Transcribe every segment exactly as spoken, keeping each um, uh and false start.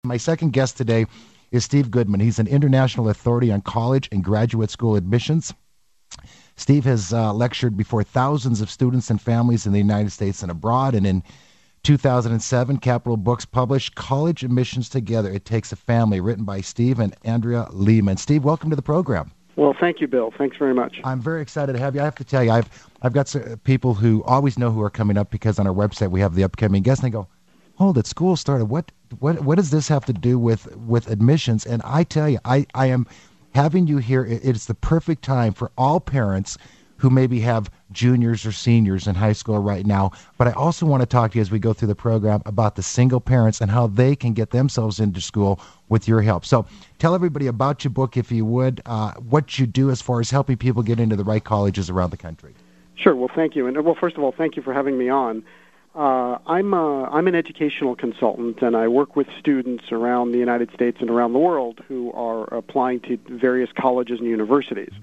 My second guest today is Steve Goodman. He's an international authority on college and graduate school admissions. Steve has uh, lectured before thousands of students and families in the United States and abroad, and in two thousand seven, Capital Books published College Admissions Together, It Takes a Family, written by Steve and Andrea Lehman. Steve, welcome to the program. Well, thank you, Bill. Thanks very much. I'm very excited to have you. I have to tell you, I've I've got people who always know who are coming up because on our website we have the upcoming guests, and they go, hold it, school started. What what what does this have to do with, with admissions? And I tell you, I, I am having you here. It's the perfect time for all parents who maybe have juniors or seniors in high school right now. But I also want to talk to you as we go through the program about the single parents and how they can get themselves into school with your help. So tell everybody about your book, if you would, uh, what you do as far as helping people get into the right colleges around the country. Sure. Well, thank you. And well, first of all, thank you for having me on. Uh, I'm a, I'm an educational consultant, and I work with students around the United States and around the world who are applying to various colleges and universities.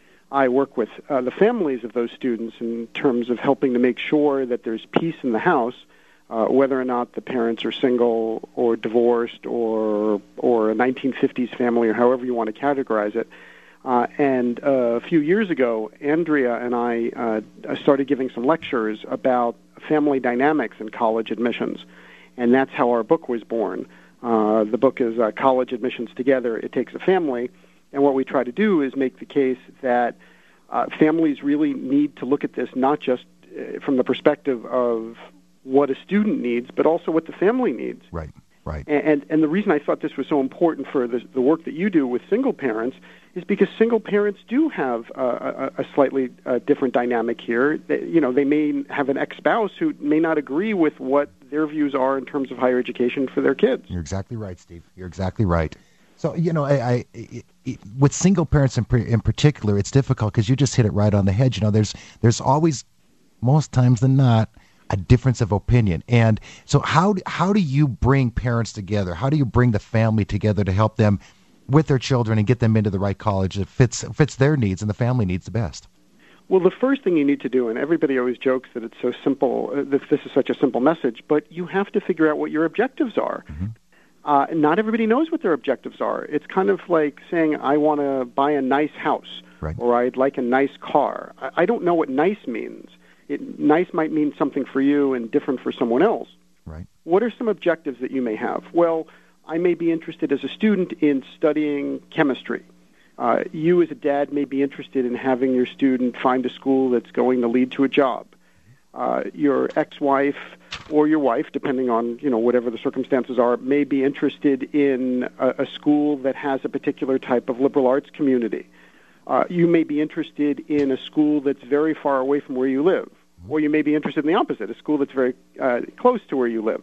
I work with uh, the families of those students in terms of helping to make sure that there's peace in the house, uh, whether or not the parents are single or divorced or or a nineteen fifties family or however you want to categorize it. Uh, and uh, a few years ago, Andrea and I uh, started giving some lectures about family dynamics in college admissions, and that's how our book was born. Uh, the book is uh, College Admissions Together, It Takes a Family, and what we try to do is make the case that uh, families really need to look at this not just uh, from the perspective of what a student needs, but also what the family needs. Right, right. And, and, and the reason I thought this was so important for the, the work that you do with single parents is because single parents do have uh, a, a slightly uh, different dynamic here. They, you know, they may have an ex-spouse who may not agree with what their views are in terms of higher education for their kids. You're exactly right, Steve. You're exactly right. So, you know, I, I it, it, with single parents in, in particular, it's difficult because you just hit it right on the head. You know, there's there's always, most times than not, a difference of opinion. And so how how do you bring parents together? How do you bring the family together to help them with their children and get them into the right college that fits fits their needs and the family needs the best? Well, the first thing you need to do, and everybody always jokes that it's so simple, uh, that this is such a simple message, but you have to figure out what your objectives are. Mm-hmm. Uh, not everybody knows what their objectives are. It's kind of like saying, I want to buy a nice house, right, or I'd like a nice car. I, I don't know what nice means. It, nice might mean something for you and different for someone else. Right. What are some objectives that you may have? Well, I may be interested as a student in studying chemistry. Uh, you as a dad may be interested in having your student find a school that's going to lead to a job. Uh, your ex-wife or your wife, depending on, you know, whatever the circumstances are, may be interested in a, a school that has a particular type of liberal arts community. Uh, you may be interested in a school that's very far away from where you live. Or you may be interested in the opposite, a school that's very uh, close to where you live.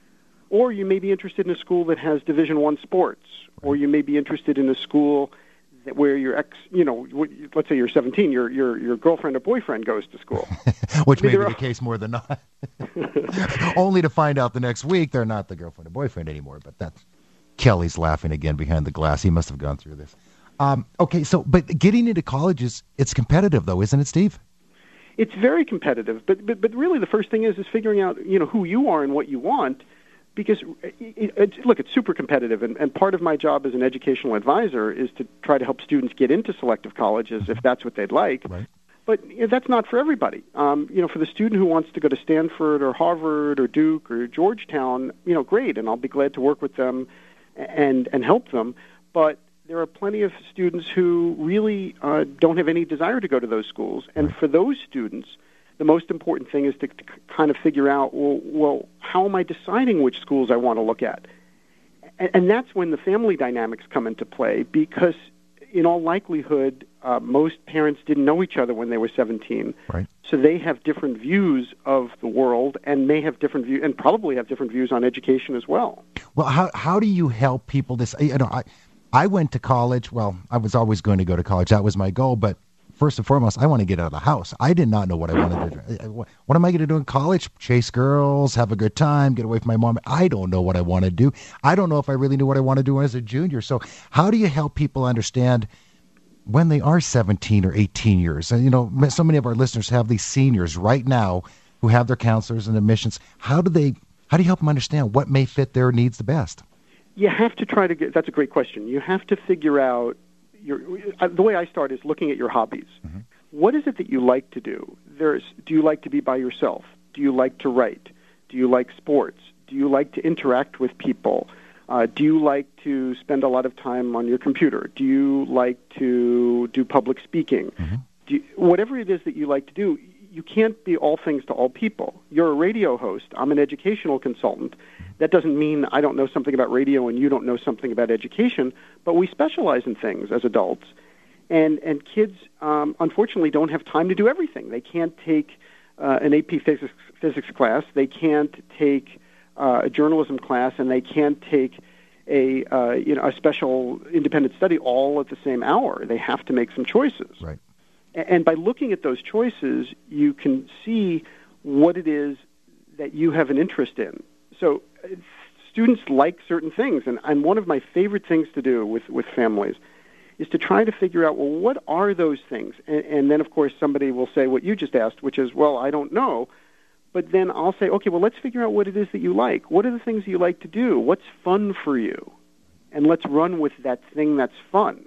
Or you may be interested in a school that has Division One sports. Or you may be interested in a school that where your ex, you know, let's say you're seventeen, your your your girlfriend or boyfriend goes to school. Which I mean, may be the case more than not. Only to find out the next week they're not the girlfriend or boyfriend anymore. But that's, Kelly's laughing again behind the glass. He must have gone through this. Um, okay, so, but getting into colleges, it's competitive though, isn't it, Steve? It's very competitive, but, but but really the first thing is is figuring out, you know, who you are and what you want, because it, it, look, it's super competitive, and, and part of my job as an educational advisor is to try to help students get into selective colleges if that's what they'd like. Right. But you know, that's not for everybody. Um, you know, for the student who wants to go to Stanford or Harvard or Duke or Georgetown, you know, great, and I'll be glad to work with them and and help them. But there are plenty of students who really uh, don't have any desire to go to those schools. And right. for those students, the most important thing is to, to kind of figure out, well, well, how am I deciding which schools I want to look at? And, and that's when the family dynamics come into play, because in all likelihood, uh, most parents didn't know each other when they were seventeen. Right. So they have different views of the world and may have different views, and probably have different views on education as well. Well, how how do you help people this, you know, I, I went to college. Well, I was always going to go to college. That was my goal. But first and foremost, I want to get out of the house. I did not know what I wanted to do. What am I going to do in college? Chase girls, have a good time, get away from my mom. I don't know what I want to do. I don't know if I really knew what I want to do as a junior. So how do you help people understand when they are seventeen or eighteen years? And, you know, so many of our listeners have these seniors right now who have their counselors and admissions. How do they, how do you help them understand what may fit their needs the best? You have to try to get, that's a great question. You have to figure out, your, the way I start is looking at your hobbies. Mm-hmm. What is it that you like to do? There's, do you like to be by yourself? Do you like to write? Do you like sports? Do you like to interact with people? Uh, do you like to spend a lot of time on your computer? Do you like to do public speaking? Mm-hmm. Do you, whatever it is that you like to do, you can't be all things to all people. You're a radio host. I'm an educational consultant. That doesn't mean I don't know something about radio and you don't know something about education, but we specialize in things as adults. And and kids, um, unfortunately, don't have time to do everything. They can't take uh, an A P physics, physics class. They can't take uh, a journalism class, and they can't take a uh, you know a special independent study all at the same hour. They have to make some choices. Right. And by looking at those choices, you can see what it is that you have an interest in. So uh, students like certain things, and, and one of my favorite things to do with, with families is to try to figure out, well, what are those things? And, and then, of course, somebody will say what you just asked, which is, well, I don't know. But then I'll say, okay, well, let's figure out what it is that you like. What are the things that you like to do? What's fun for you? And let's run with that thing that's fun.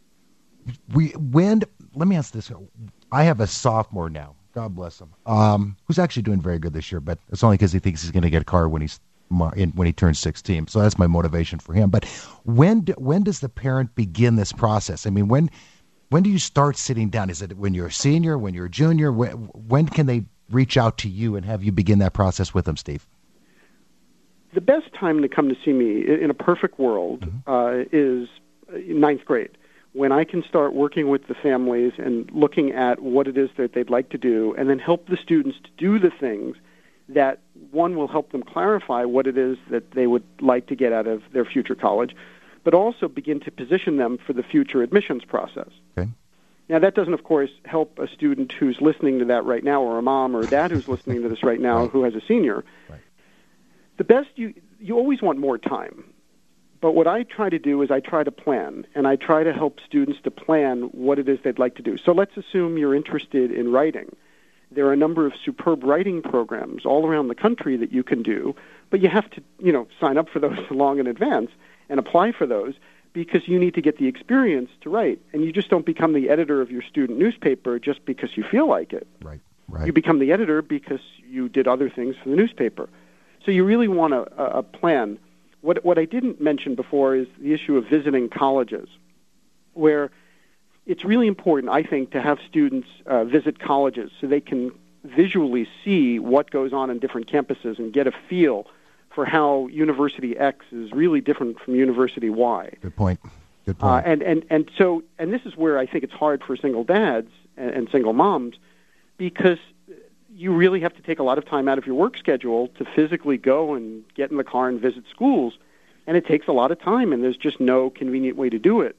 We when let me ask this. I have a sophomore now. God bless him. Um, who's actually doing very good this year, but it's only because he thinks he's going to get a car when he's when he turns sixteen. So that's my motivation for him. But when do, when does the parent begin this process? I mean, when when do you start sitting down? Is it when you're a senior? When you're a junior? When, when can they reach out to you and have you begin that process with them, Steve? The best time to come to see me in a perfect world mm-hmm. uh, is ninth grade, when I can start working with the families and looking at what it is that they'd like to do, and then help the students to do the things that, one, will help them clarify what it is that they would like to get out of their future college, but also begin to position them for the future admissions process. Okay. Now, that doesn't, of course, help a student who's listening to that right now, or a mom or a dad who's listening to this right now right. who has a senior. Right. The best, you you always want more time. But what I try to do is I try to plan, and I try to help students to plan what it is they'd like to do. So let's assume you're interested in writing. There are a number of superb writing programs all around the country that you can do, but you have to, you know, sign up for those long in advance and apply for those, because you need to get the experience to write. And you just don't become the editor of your student newspaper just because you feel like it. Right, right. You become the editor because you did other things for the newspaper. So you really want a, a plan. What what I didn't mention before is the issue of visiting colleges, where it's really important, I think, to have students uh, visit colleges so they can visually see what goes on in different campuses and get a feel for how University X is really different from University Y. Good point. Good point. Uh, and, and, and so, and this is where I think it's hard for single dads and, and single moms, because you really have to take a lot of time out of your work schedule to physically go and get in the car and visit schools. And it takes a lot of time, and there's just no convenient way to do it.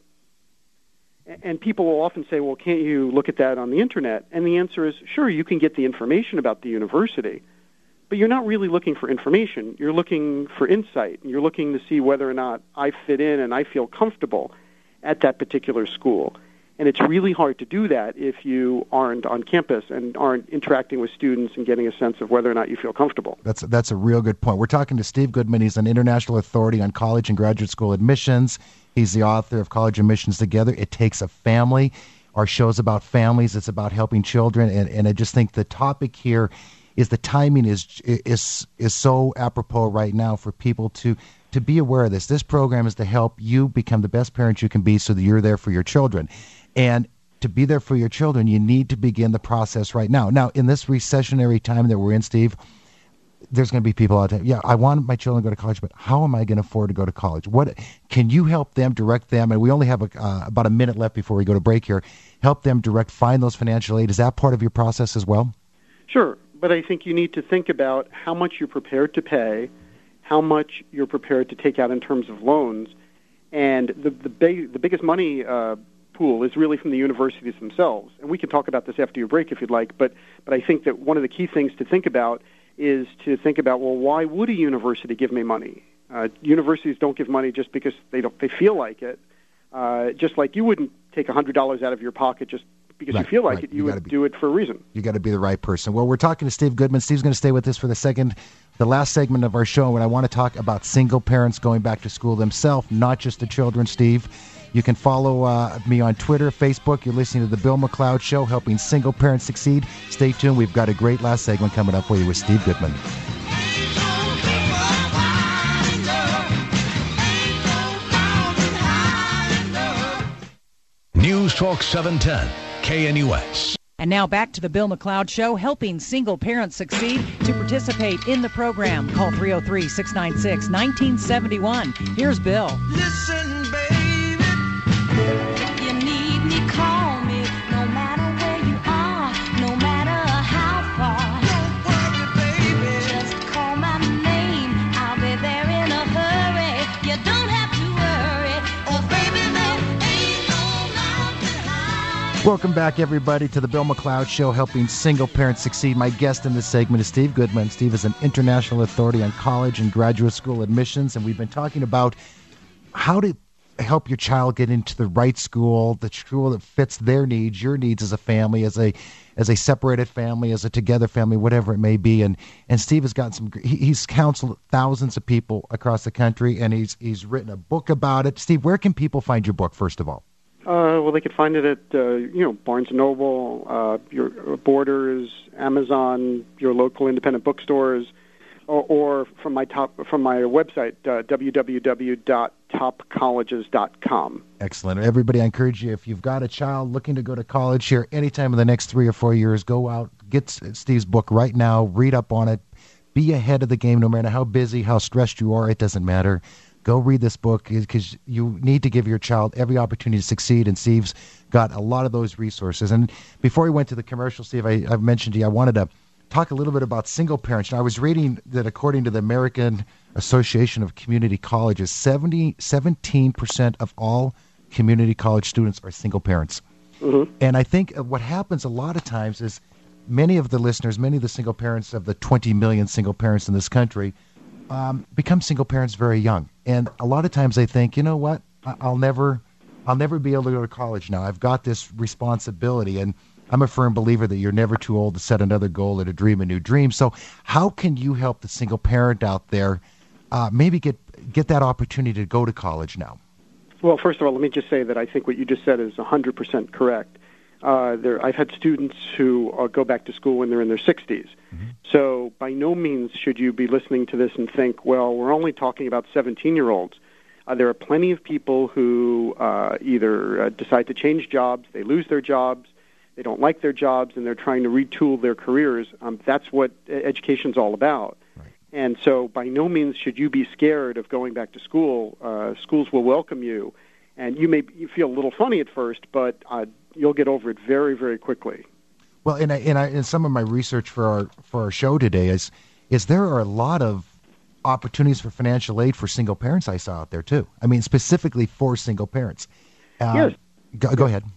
And people will often say, well, can't you look at that on the Internet? And the answer is, sure, you can get the information about the university, but you're not really looking for information. You're looking for insight, and you're looking to see whether or not I fit in and I feel comfortable at that particular school. And it's really hard to do that if you aren't on campus and aren't interacting with students and getting a sense of whether or not you feel comfortable. That's that's a real good point. We're talking to Steve Goodman. He's an international authority on college and graduate school admissions. He's the author of College Admissions Together. It Takes a Family. Our show's about families. It's about helping children. And, and I just think the topic here is the timing is is is so apropos right now for people to to be aware of this. This program is to help you become the best parent you can be so that you're there for your children. And to be there for your children, you need to begin the process right now. Now, in this recessionary time that we're in, Steve, there's going to be people out there, yeah, I want my children to go to college, but how am I going to afford to go to college? What can you help them, direct them? And we only have a, uh, about a minute left before we go to break here. Help them direct, find those financial aid. Is that part of your process as well? Sure, but I think you need to think about how much you're prepared to pay, how much you're prepared to take out in terms of loans, and the the, big, the biggest money uh, pool is really from the universities themselves. And we can talk about this after your break if you'd like, but but I think that one of the key things to think about is to think about, well, why would a university give me money? Uh, universities don't give money just because they don't they feel like it. Uh, just like you wouldn't take one hundred dollars out of your pocket just because right, you feel like right. it, you, you would be, do it for a reason. You got to be the right person. Well, we're talking to Steve Goodman. Steve's going to stay with us for the second, the last segment of our show, and I want to talk about single parents going back to school themselves, not just the children, Steve. You can follow uh, me on Twitter, Facebook. You're listening to The Bill McLeod Show, helping single parents succeed. Stay tuned. We've got a great last segment coming up for you with Steve Goodman. News Talk seven ten, K N U S. And now back to the Bill McLeod Show, helping single parents succeed. To participate in the program, call three oh three, six nine six, one nine seven one. Here's Bill. Listen, baby, if you need me, call me, no matter where you are, no matter how far. Don't worry, baby, just call my name, I'll be there in a hurry. You don't have to worry, oh baby, there ain't no mountain high. Welcome back, everybody, to the Bill McLeod Show, helping single parents succeed. My guest in this segment is Steve Goodman. Steve is an international authority on college and graduate school admissions, and we've been talking about how to help your child get into the right school, the school that fits their needs, your needs as a family, as a as a separated family, as a together family, whatever it may be. And and Steve has got some. He, he's counseled thousands of people across the country, and he's he's written a book about it. Steve, where can people find your book? First of all. Uh, well, they could find it at uh, you know Barnes and Noble, uh, your Borders, Amazon, your local independent bookstores, or, or from my top from my website uh, w w w dot top colleges dot com. Excellent. Everybody, I encourage you, if you've got a child looking to go to college here anytime in the next three or four years, go out, get Steve's book right now, read up on it, be ahead of the game no matter how busy, how stressed you are, it doesn't matter. Go read this book because you need to give your child every opportunity to succeed, and Steve's got a lot of those resources. And before we went to the commercial, Steve, I, I've mentioned to you, I wanted to talk a little bit about single parents. Now, I was reading that according to the American Association of Community Colleges, seventy, seventeen percent of all community college students are single parents. Mm-hmm. And I think what happens a lot of times is many of the listeners, many of the single parents of the twenty million single parents in this country um, become single parents very young. And a lot of times they think, you know what, I'll never, I'll never be able to go to college now. I've got this responsibility, and I'm a firm believer that you're never too old to set another goal or to dream a new dream. So how can you help the single parent out there uh, maybe get get that opportunity to go to college now? Well, first of all, let me just say that I think what you just said is one hundred percent correct. Uh, there, I've had students who uh, go back to school when they're in their sixties. Mm-hmm. So by no means should you be listening to this and think, well, we're only talking about seventeen-year-olds. Uh, there are plenty of people who uh, either uh, decide to change jobs, they lose their jobs, they don't like their jobs, and they're trying to retool their careers. Um, that's what education's all about. Right. And so by no means should you be scared of going back to school. Uh, schools will welcome you. And you may you feel a little funny at first, but uh, you'll get over it very, very quickly. Well, and I, and I, in some of my research for our for our show today is is there are a lot of opportunities for financial aid for single parents I saw out there too. I mean, specifically for single parents. Uh, yes. Go, go ahead.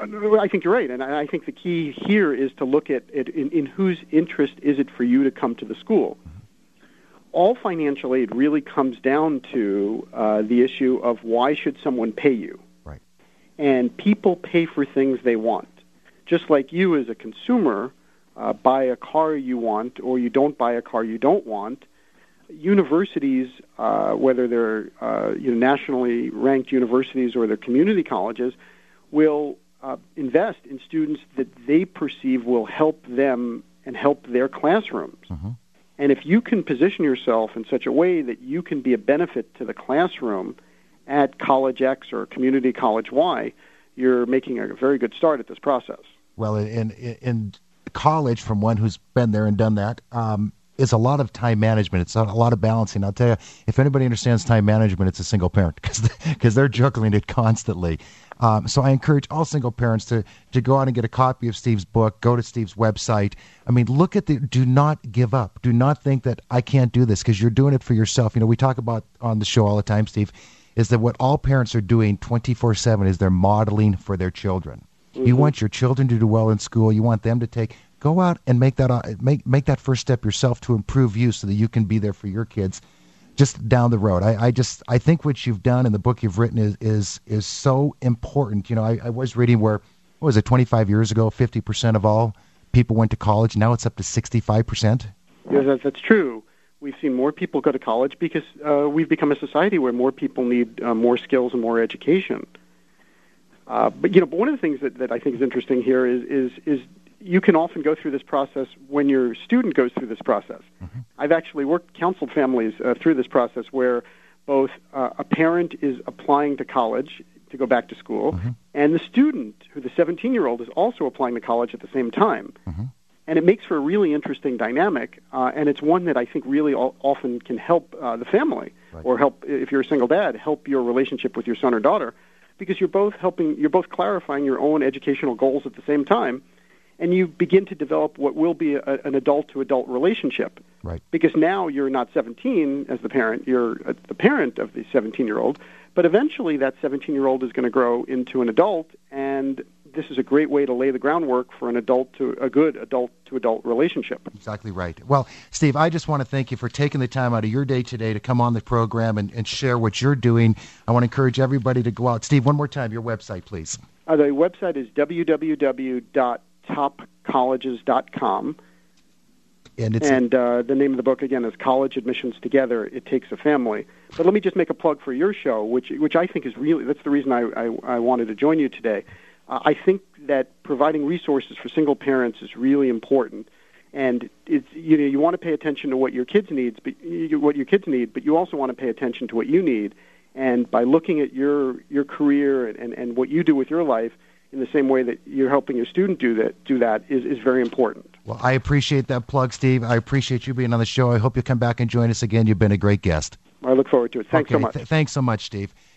I think you're right, and I think the key here is to look at it in, in whose interest is it for you to come to the school. Mm-hmm. All financial aid really comes down to uh, the issue of why should someone pay you? Right. And people pay for things they want. Just like you as a consumer uh, buy a car you want or you don't buy a car you don't want, universities, uh, whether they're uh, you know, nationally ranked universities or they're community colleges, will uh, invest in students that they perceive will help them and help their classrooms. Mm-hmm. And if you can position yourself in such a way that you can be a benefit to the classroom at College X or Community College Y, you're making a very good start at this process. Well, in in college, from one who's been there and done that, um, is a lot of time management. It's a lot of balancing. I'll tell you, if anybody understands time management, it's a single parent because because they're juggling it constantly. Um, so I encourage all single parents to to go out and get a copy of Steve's book. Go to Steve's website. I mean, look at the. Do not give up. Do not think that I can't do this because you're doing it for yourself. You know, we talk about on the show all the time, Steve, is that what all parents are doing twenty-four seven is they're modeling for their children. Mm-hmm. You want your children to do well in school. You want them to take. Go out and make that uh, make make that first step yourself to improve you so that you can be there for your kids just down the road. I, I just I think what you've done in the book you've written is is, is so important. You know, I, I was reading where what was it, twenty-five years ago, fifty percent of all people went to college. Now it's up to sixty-five percent. Yeah, that, that's true. We've seen more people go to college because uh, we've become a society where more people need uh, more skills and more education. Uh, but you know, but one of the things that, that I think is interesting here is, is is you can often go through this process when your student goes through this process. Mm-hmm. I've actually worked counseled families uh, through this process where both uh, a parent is applying to college to go back to school, mm-hmm. and the student, who the seventeen-year-old, is also applying to college at the same time. Mm-hmm. And it makes for a really interesting dynamic, uh, and it's one that I think really all, often can help uh, the family, right. or help, if you're a single dad, help your relationship with your son or daughter, because you're both helping, you're both clarifying your own educational goals at the same time, and you begin to develop what will be a, an adult-to-adult relationship. Right. Because now you're not seventeen as the parent, you're uh, the parent of the seventeen-year-old, but eventually that seventeen-year-old is going to grow into an adult, and this is a great way to lay the groundwork for an adult to a good adult-to-adult relationship. Exactly right. Well, Steve, I just want to thank you for taking the time out of your day today to come on the program and, and share what you're doing. I want to encourage everybody to go out. Steve, one more time, your website, please. Uh, the website is w w w dot top colleges dot com. And, it's and uh, the name of the book, again, is College Admissions Together, It Takes a Family. But let me just make a plug for your show, which which I think is really, that's the reason I, I, I wanted to join you today. Uh, I think that providing resources for single parents is really important. And it's, you know, you want to pay attention to what your kids needs, but you, what your kids need, but you also want to pay attention to what you need. And by looking at your your career and, and what you do with your life in the same way that you're helping your student do that, do that is, is very important. Well, I appreciate that plug, Steve. I appreciate you being on the show. I hope you'll come back and join us again. You've been a great guest. I look forward to it. Thanks okay, so much. Th- thanks so much, Steve.